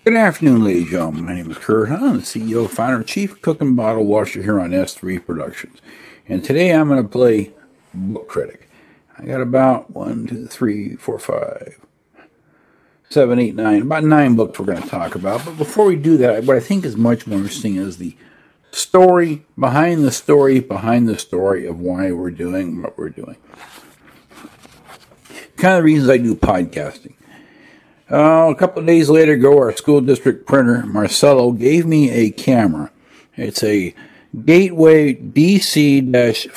Good afternoon, ladies and gentlemen. My name is Kurt Hunt. I'm the CEO, founder, chief cook and bottle washer here on S3 Productions. And today I'm going to play Book Critic. I got about 1, 2, 3, 4, 5, 7, 8, 9, about 9 books we're going to talk about. But before we do that, what I think is much more interesting is the story behind the story of why we're doing what we're doing. Kind of the reasons I do podcasting. A couple of days later ago, our school district printer, Marcelo, gave me a camera. It's a Gateway DC-T50,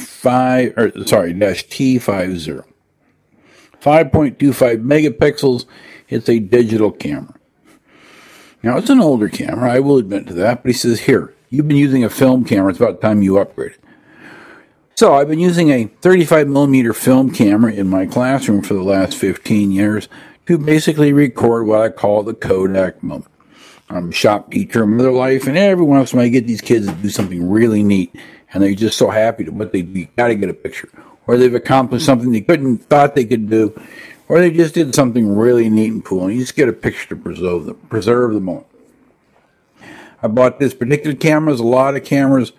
5.25 megapixels. It's a digital camera. Now, it's an older camera, I will admit to that, but he says, here, you've been using a film camera, it's about time you upgrade it. So, I've been using a 35 millimeter film camera in my classroom for the last 15 years to basically record what I call the Kodak moment. I'm a shop teacher in Mother Life, and every once in a while I get these kids to do something really neat, and they're just so happy to what they do. You got to get a picture. Or they've accomplished something they thought they could do, or they just did something really neat and cool, and you just get a picture to preserve the moment. I bought this particular camera. There's a lot of cameras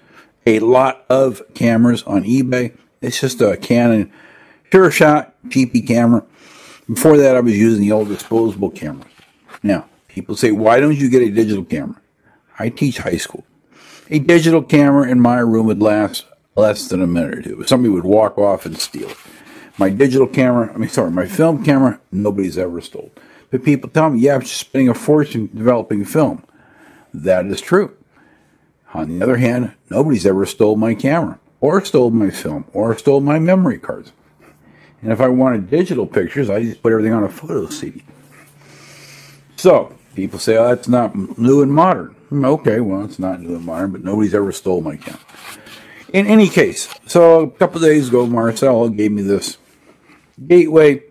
on eBay. It's just a Canon PureShot cheapy camera. Before that, I was using the old disposable cameras. Now, people say, why don't you get a digital camera? I teach high school. A digital camera in my room would last less than a minute or two. Somebody would walk off and steal it. My film camera, nobody's ever stole. But people tell me, yeah, I'm just spending a fortune developing film. That is true. On the other hand, nobody's ever stole my camera, or stole my film, or stole my memory cards. And if I wanted digital pictures, I just put everything on a photo CD. So, people say, oh, that's not new and modern. Okay, well, it's not new and modern, but nobody's ever stole my camera. In any case, so a couple of days ago, Marcelo gave me this Gateway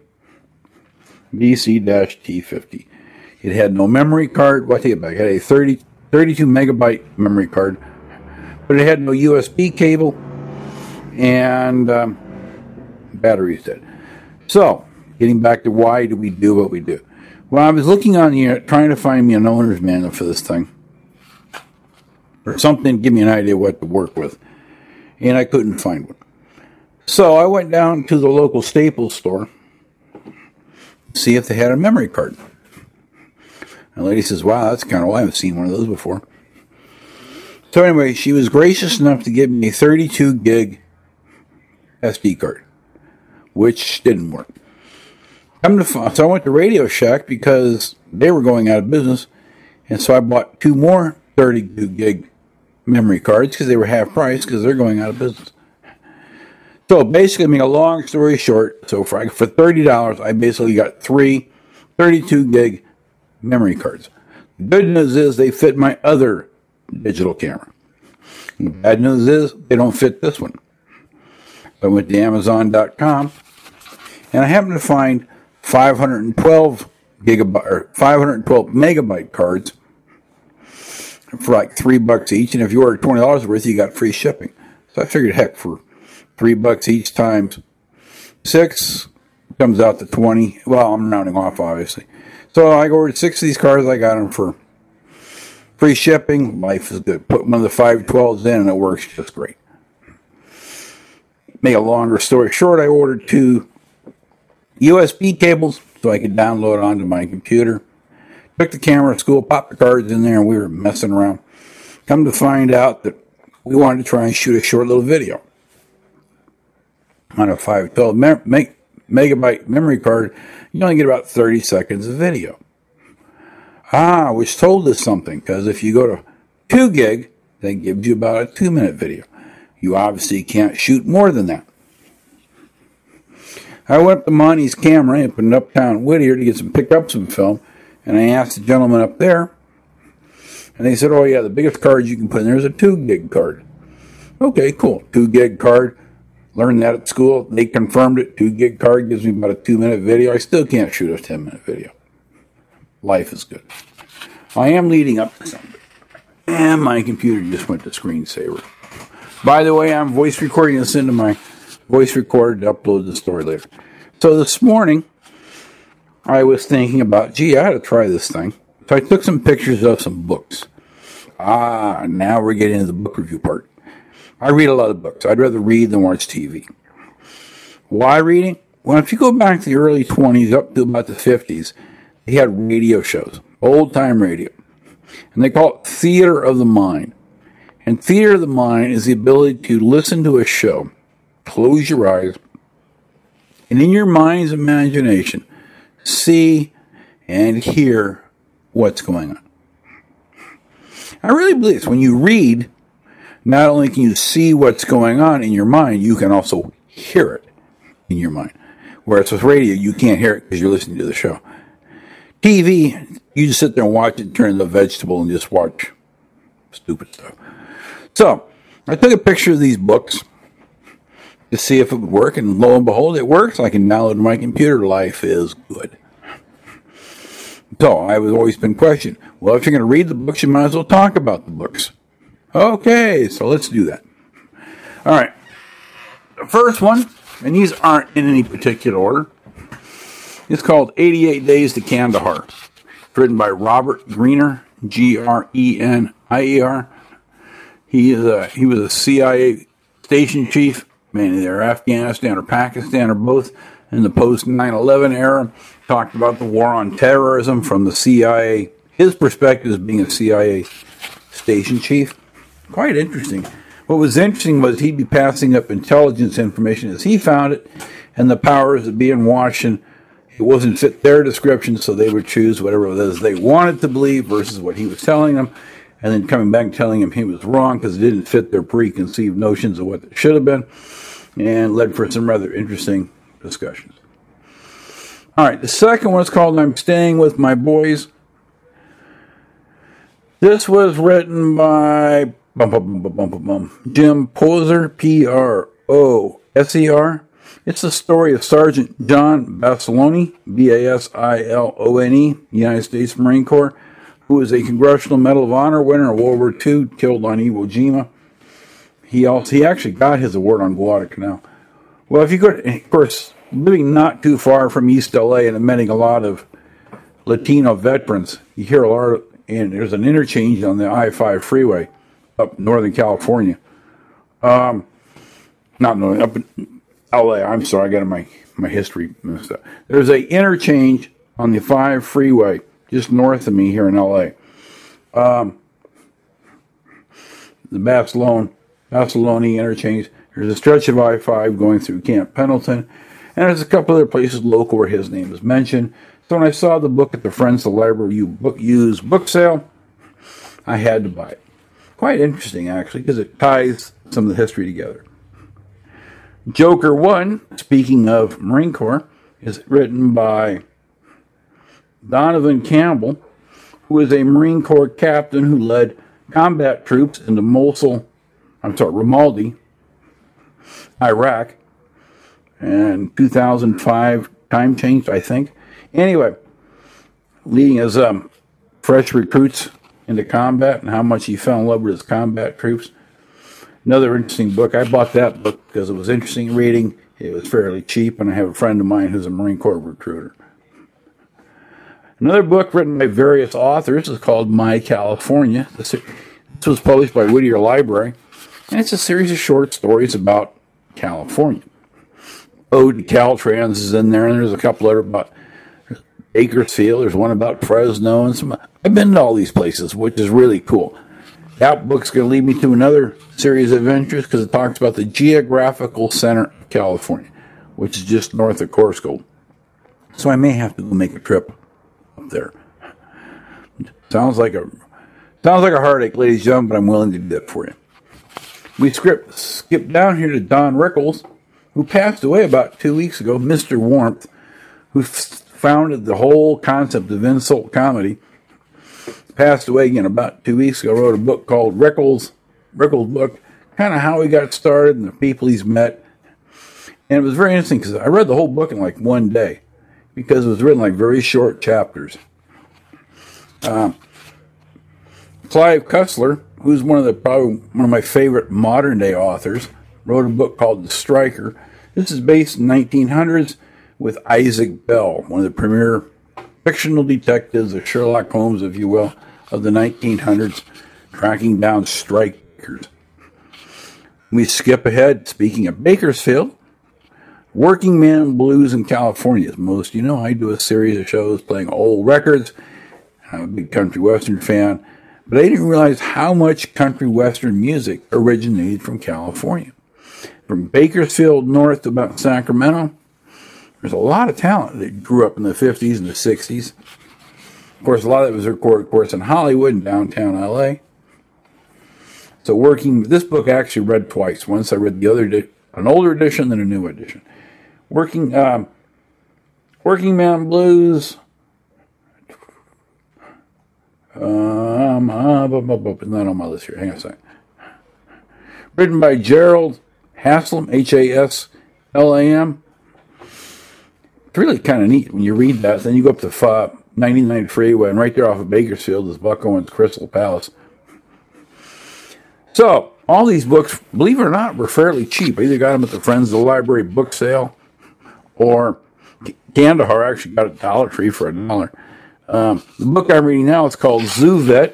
DC-T50. It had no memory card. Well, I take it back. It had a 32 megabyte memory card, but it had no USB cable, and battery's dead. So, getting back to why do we do what we do? Well, I was looking on the internet, trying to find me an owner's manual for this thing, or something to give me an idea what to work with, and I couldn't find one. So I went down to the local Staples store to see if they had a memory card. And the lady says, wow, that's kind of, I haven't seen one of those before. So anyway, she was gracious enough to give me a 32 gig SD card, which didn't work. So I went to Radio Shack because they were going out of business, and so I bought 2 more 32 gig memory cards because they were half price because they're going out of business. So basically, to make a long story short, so for $30, I basically got 3 32 gig memory cards. The good news is they fit my other digital camera. The bad news is they don't fit this one. I went to Amazon.com, and I happened to find 512 megabyte cards for like $3 each, and if you order $20 worth, you got free shipping. So I figured, heck, for $3 each times 6 comes out to 20. Well, I'm rounding off, obviously. So I ordered 6 of these cards. I got them for free shipping. Life is good. Put one of the 512s in, and it works just great. Make a longer story short, I ordered 2 USB cables so I could download it onto my computer. Took the camera to school, popped the cards in there, and we were messing around. Come to find out that we wanted to try and shoot a short little video. On a 512 megabyte memory card, you only get about 30 seconds of video. Which told us something, because if you go to 2 gig, that gives you about a 2-minute video. You obviously can't shoot more than that. I went up to Monty's Camera up in Uptown Whittier to pick up some film, and I asked the gentleman up there, and they said, oh yeah, the biggest card you can put in there is a 2 gig card. Okay, cool. 2 gig card. Learned that at school. They confirmed it. 2 gig card gives me about a 2-minute video. I still can't shoot a 10-minute video. Life is good. I am leading up to something. And my computer just went to screensaver. By the way, I'm voice recording this into my voice recorder to upload the story later. So this morning, I was thinking about, gee, I ought to try this thing. So I took some pictures of some books. Now we're getting into the book review part. I read a lot of books. I'd rather read than watch TV. Why reading? Well, if you go back to the early 20s up to about the 50s, they had radio shows, old-time radio. And they call it theater of the mind. And theater of the mind is the ability to listen to a show, close your eyes, and in your mind's imagination, see and hear what's going on. I really believe this. When you read, not only can you see what's going on in your mind, you can also hear it in your mind. Whereas with radio, you can't hear it because you're listening to the show. TV, you just sit there and watch it, turn the vegetable, and just watch stupid stuff. So, I took a picture of these books to see if it would work, and lo and behold, it works. I can download to my computer. Life is good. So, I've always been questioned, well, if you're going to read the books, you might as well talk about the books. Okay, so let's do that. All right. The first one, and these aren't in any particular order, it's called 88 Days to Kandahar. It's written by Robert Grenier, Grenier. He was a CIA station chief, either Afghanistan or Pakistan or both, in the post 9/11 era. Talked about the war on terrorism from the CIA, his perspective as being a CIA station chief. Quite interesting. What was interesting was he'd be passing up intelligence information as he found it, and the powers that be in Washington, it wasn't fit their description, so they would choose whatever it was they wanted to believe versus what he was telling them, and then coming back and telling him he was wrong because it didn't fit their preconceived notions of what it should have been, and led for some rather interesting discussions. All right, the second one is called I'm Staying With My Boys. This was written by Jim Poser, P-R-O-S-E-R. It's the story of Sergeant John Basilone, B-A-S-I-L-O-N-E, United States Marine Corps, who was a Congressional Medal of Honor winner in World War II, killed on Iwo Jima. He actually got his award on Guadalcanal. Well, if you go, of course, living not too far from East LA and meeting a lot of Latino veterans, you hear a lot of, and there's an interchange on the I-5 freeway up Northern California. Up in LA, I'm sorry, I got my history messed up. There's a interchange on the 5 freeway just north of me here in LA. The Basilone interchange. There's a stretch of I-5 going through Camp Pendleton, and there's a couple other places local where his name is mentioned. So when I saw the book at the Friends of the Library used book sale, I had to buy it. Quite interesting, actually, because it ties some of the history together. Joker 1, speaking of Marine Corps, is written by Donovan Campbell, who is a Marine Corps captain who led combat troops into Ramadi, Iraq, and 2005 time changed, I think. Anyway, leading his fresh recruits into combat and how much he fell in love with his combat troops. Another interesting book. I bought that book because it was interesting reading. It was fairly cheap, and I have a friend of mine who's a Marine Corps recruiter. Another book written by various authors is called My California. This was published by Whittier Library, and it's a series of short stories about California. Ode to Caltrans is in there, and there's a couple other about Bakersfield. There's one about Fresno, and some. I've been to all these places, which is really cool. That book's going to lead me to another series of adventures because it talks about the geographical center of California, which is just north of Corso. So I may have to go make a trip up there. Sounds like a heartache, ladies and gentlemen, but I'm willing to do that for you. We skip down here to Don Rickles, who passed away about 2 weeks ago, Mr. Warmth, who founded the whole concept of insult comedy. Passed away again about 2 weeks ago. Wrote a book called Rickles Book, kind of how he got started and the people he's met. And it was very interesting because I read the whole book in like one day because it was written like very short chapters. Clive Cussler, who's probably one of my favorite modern day authors, wrote a book called The Striker. This is based in 1900s with Isaac Bell, one of the premier fictional detectives, the Sherlock Holmes, if you will, of the 1900s, tracking down strikers. We skip ahead, speaking of Bakersfield, working man blues in California. As most you know, I do a series of shows playing old records. I'm a big country western fan, but I didn't realize how much country western music originated from California. From Bakersfield north to about Sacramento, there's a lot of talent that grew up in the 50s and the 60s. Of course, a lot of it was recorded, of course, in Hollywood and downtown LA. So this book I actually read twice. Once I read an older edition, then a new edition. Working Man Blues. It's not on my list here. Hang on a second. Written by Gerald Haslam, Haslam. It's really kind of neat when you read that. Then you go up to 99 Freeway, and right there off of Bakersfield is Buck Owens' Crystal Palace. So, all these books, believe it or not, were fairly cheap. I either got them at the Friends of the Library book sale, or Kandahar actually got a Dollar Tree for $1. The book I'm reading now is called Zoo Vet.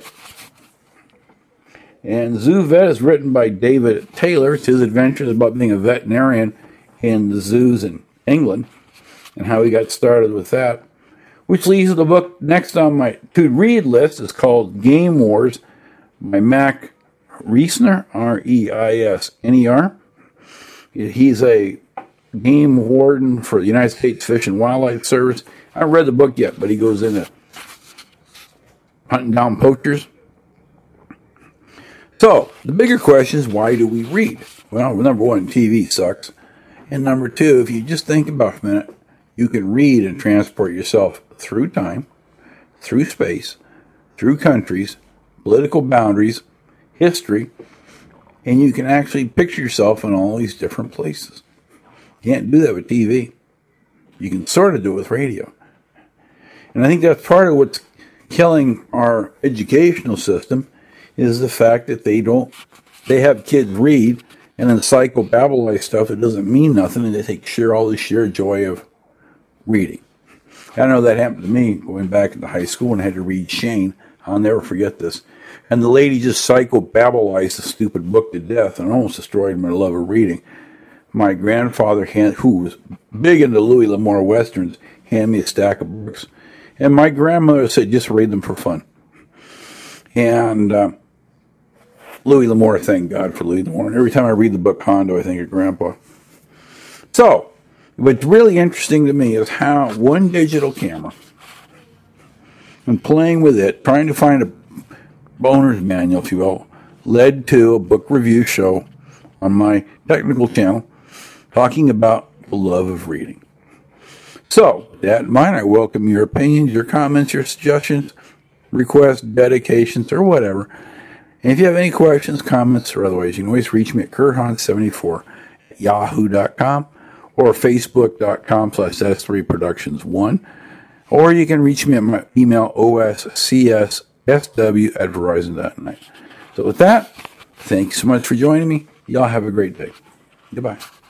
And Zoo Vet is written by David Taylor. It's his adventures about being a veterinarian in the zoos in England and how he got started with that. Which leads to the book next on my to-read list. Is called Game Wars by Mac Reisner, Reisner. He's a game warden for the United States Fish and Wildlife Service. I haven't read the book yet, but he goes into hunting down poachers. So, the bigger question is, why do we read? Well, number one, TV sucks. And number two, if you just think about it for a minute, you can read and transport yourself through time, through space, through countries, political boundaries, history, and you can actually picture yourself in all these different places. You can't do that with TV. You can sort of do it with radio. And I think that's part of what's killing our educational system is the fact that they have kids read and then psychobabble stuff that doesn't mean nothing, and they take all the sheer joy of reading. I know that happened to me going back into high school and I had to read Shane. I'll never forget this. And the lady just psychobabblized the stupid book to death and almost destroyed my love of reading. My grandfather, who was big into Louis L'Amour Westerns, handed me a stack of books. And my grandmother said, just read them for fun. And Louis L'Amour, thank God for Louis L'Amour. And every time I read the book Hondo, I think of Grandpa. So, what's really interesting to me is how one digital camera, and playing with it, trying to find a owner's manual, if you will, led to a book review show on my technical channel talking about the love of reading. So, with that in mind, I welcome your opinions, your comments, your suggestions, requests, dedications, or whatever. And if you have any questions, comments, or otherwise, you can always reach me at kurhan74@yahoo.com or facebook.com/S3Productions1. Or you can reach me at my email, oscssw@verizon.net. So with that, thanks so much for joining me. Y'all have a great day. Goodbye.